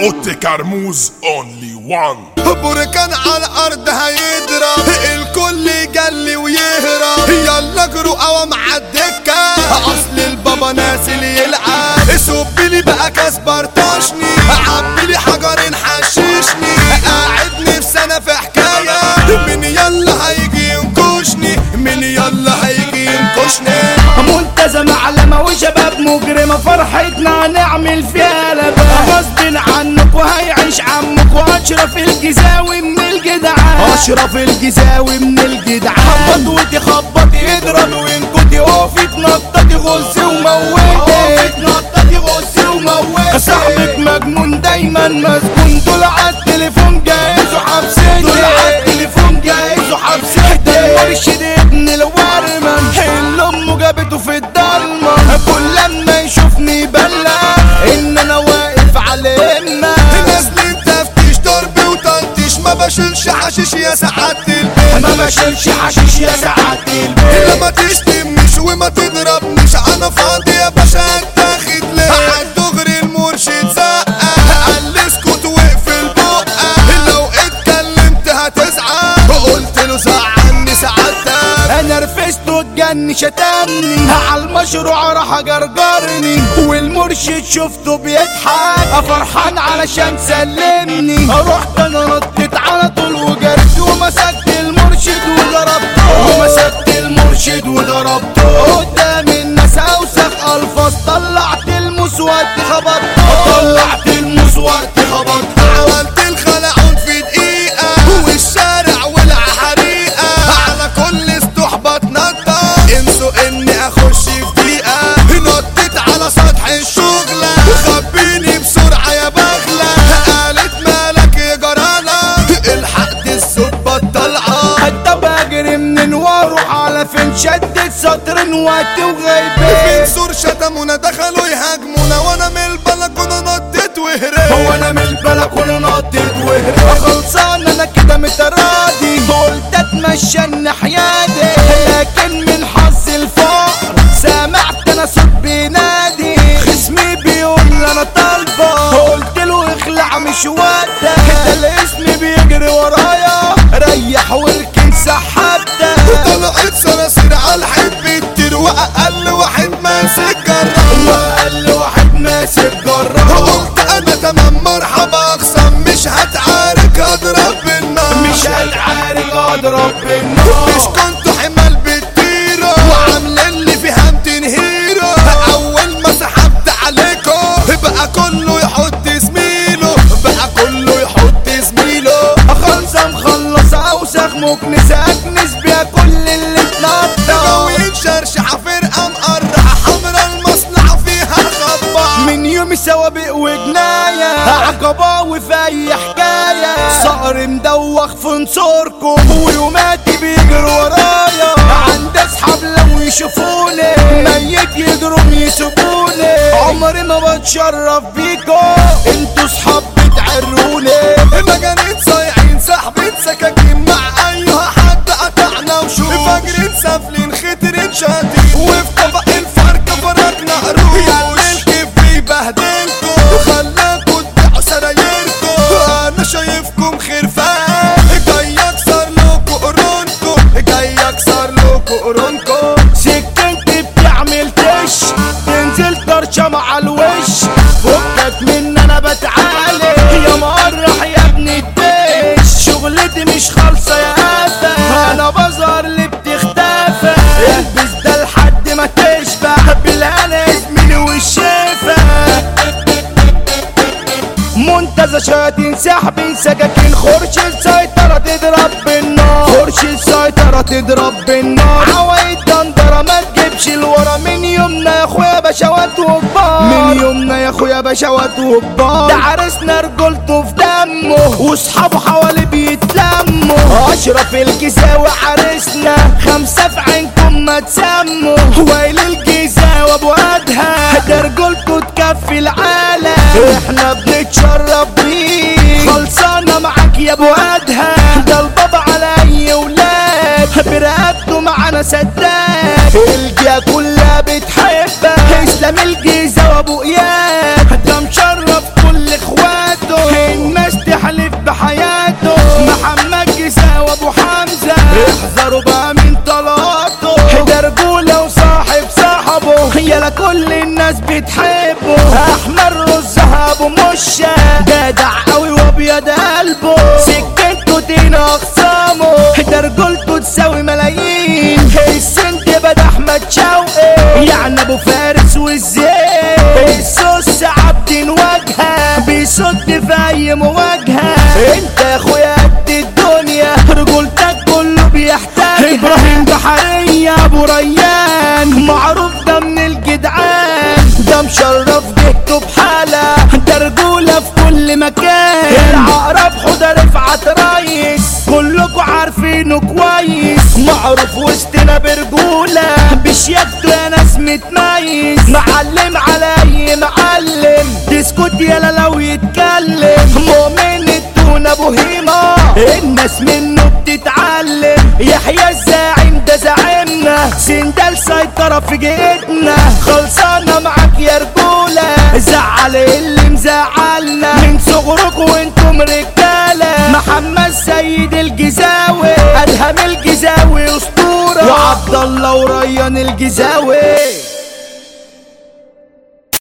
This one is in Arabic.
اوت كرموز اونلي وان. بركان على الارض هيضرب الكل يجلي ويهرب، يلا جروا قوام عالدكة اصل البابا نازل يلعب. سبلي بقى كاس برطشني، عبلي حجرين حششني، قاعد نفسي انا في حكاية من يلا هيجي ينكشني، من يلا هيجي ينكشني. ملتزمة علمة وشباب مجرمة، فرحتنا هنعمل فيها لبا غصب عنك وهيعيش عمك. واشرف الجزاوي من الجدعان، اشرف الجزاوي من الجدعان. خبط وتخبطي اضرب وينكتي، وقفي تنططي غزي وموتي، تنططي غزي وموتي. صاحبك مجنون دايما مسجون، دول عالتليفون جاهز وحبسيتي، دول عالتليفون جاهز وحبسيتي. المرشد ابن الورمن اللي امه جابته في الضلمة، كل لما يشوفني بلغ ان انا واقف على امه. نازلين تفتيش ضرب وتنتيش، ما بشيلش حشيش يا سعادة البيت، ما بشيلش حشيش يا سعادة البيت. لما تشتمنيش وما تضربنيش انا فاضي يا باشا اتاخد ليه. عالدغري المرشد زقة قال لي اسكت واقفل بقة، لو اتكلمت هتزعل قلت له زعلني سعادتك. انا رفست واتجني شتمني، عالمشروع راح جرجرني، والمرشد شفته بيضحك فرحان علشان سلمني. رحت انا ردت على طول وجرت ومسكت المرشد وضربته، ومسكت المرشد وضربته قدام الناس. اوسخ الفاظ طلعت المسود خبطته، طلعت المسود خبطته. عملت الخلعون في دقيقة والشارع ولع حريقة، على كل استحبط نطة انسوا اني اخش في دقيقة. نطيت على سطح الشغلة خبيني بسرعة يا بغلة، قالت مالك يا جرالة الحق دي الصوت بطلعة. حتى بجري منين واروح على فين، شدت سطر وقتي وغيبت. في سور شتمونا دخلوا يهاجمونا، وانا من البلكونة نطيت وهربت، وانا من البلكونة نطيت وهربت. خلصان انا كده متراضي، قلت اتمشى الناحية دي، لكن من حظ الفقر سمعت انا صوت بينادي. خصمي بيقول انا طالبه، قلت له اخلع مش وقتك، ده الاسم بيجري ورايا ريح واركن سحبتك. طلعت صراصير عالحب كتير، واقل واحد ماسك جرة، واقل واحد ماسك جرة. قلت انا تمام مرحبا اقسم مش هتعارك اضرب بالنار، مش هتعارك اضرب بالنار. مش كنتوا حمال بتطيروا وعاملين لي فيها 200 هيرو، اول ما سحبت عليكم بقى كله يحط زميله، بقى كله يحط زميله. خلصة مخلصة اوسخ مكنسة اكنس بيها كل اللي اتنطط. ناويين شرشحة فرقة مقرحة حمرا المصنع فيها خبا، من يومي سوابق وجناية عقباوي في اي حكاية. صقر مدوخ في نصوركم ويوماتي بيجروا ورايا، عند اصحاب لو يشوفوني ميت يجروا يسيبوني. عمري ما بتشرف بيكم انتوا صحاب بتعروني. مجانين صايعين سحبين سكاكين مع ايها حد قطعنا وشوف، فاجرين سافلين خطرين شاطين، وفي طبق الفرق فرقنا قروش. ياللي الكيف بيبهدلكم وخلاكوا تبيعوا سرايركم، انا شايفكم خرفان جاي اكسر لكوا قرونكم، جاي اكسر لكوا قرونكم. سكنتي بتعمل تش تنزل طرشة مع الوش، فكك من انا بتعالي يا مقرح يا ابن الدش. شغلتي مش خالصة يا قافة، انا بظهر اللي بتختفى. البس ده لحد ما تشبع بالهنا زميلي والشفا. منتزه شياطين سحبين سكاكين، خرش السيطرة تضرب بالنار، خرش السيطرة تضرب بالنار. عوايد دندرة ما تجيبش الورا، من يومنا يا اخويا بشوات وكبار، من يومنا يا اخويا بشوات وكبار. ده عرسنا رجولته في دمه واصحابه حوالي بيتلموا. اشرف الجزاوي عرسنا 5 في عينكم ما تسموا. ويل الجزاوي ابو ادها ده رجولته تكفي العالم، احنا بنتشرف بيه. خلصانة معاك يا ابو ادها، ده البابا على اي ولاد برقبته معانا سداد. الجا كلها بتحبك اسلام الجيزة وابو اياد، ده مشرف كل اخواته وسطينا اخصامه، ده رجولته تساوي ملايين. السند بدا احمد شوقي يعني ابو فارس والزين، السوس عبد واجهه بيصد في اي مواجهه. انت يا اخويا قد الدنيا رجولتك كله بيحتاجها. ابراهيم بحرية ابو ريان معروف ده من الجدعان، ده مشرف جهته بحالة، ده رجولة في كل مكان. العقرب حوده رفعت ريس كلكوا عارفينه كويس، معروف وسطنا برجولة بشياكته يا ناس متميز. معلم على اي معلم تسكت يالا لو يتكلم. مؤمن التون ابو هيما الناس منه بتتعلم. يحيى الزاعم ده زعمنا، سندال سيطرة في جيتنا. خلصانة معاك يا رجولة، زعل اللي مزعلنا من صغركوا وانتم رجالة. محمد سيد الجزاوي ادهم الجزاوي اسطورة، وعبد الله وريان الجزاوي.